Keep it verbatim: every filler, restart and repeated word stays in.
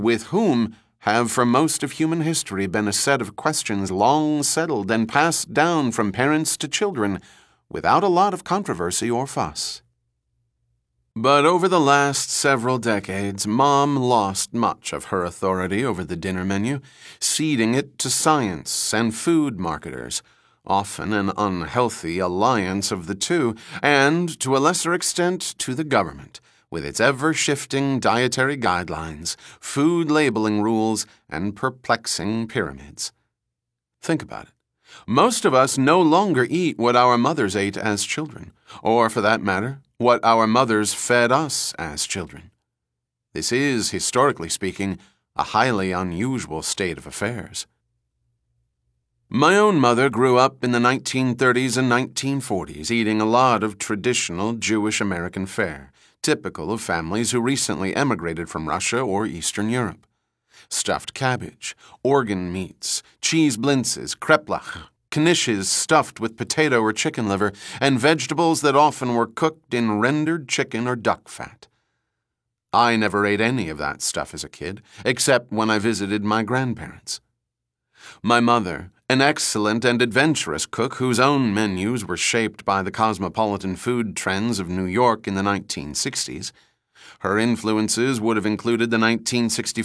with whom have for most of human history been a set of questions long settled and passed down from parents to children without a lot of controversy or fuss. But over the last several decades, Mom lost much of her authority over the dinner menu, ceding it to science and food marketers, often an unhealthy alliance of the two, and, to a lesser extent, to the government, with its ever-shifting dietary guidelines, food labeling rules, and perplexing pyramids. Think about it. Most of us no longer eat what our mothers ate as children, or, for that matter, what our mothers fed us as children. This is, historically speaking, a highly unusual state of affairs. My own mother grew up in the nineteen thirties and nineteen forties, eating a lot of traditional Jewish American fare, typical of families who recently emigrated from Russia or Eastern Europe. Stuffed cabbage, organ meats, cheese blintzes, kreplach, knishes stuffed with potato or chicken liver, and vegetables that often were cooked in rendered chicken or duck fat. I never ate any of that stuff as a kid, except when I visited my grandparents. My mother, an excellent and adventurous cook whose own menus were shaped by the cosmopolitan food trends of New York in the nineteen sixties, her influences would have included the nineteen sixty-four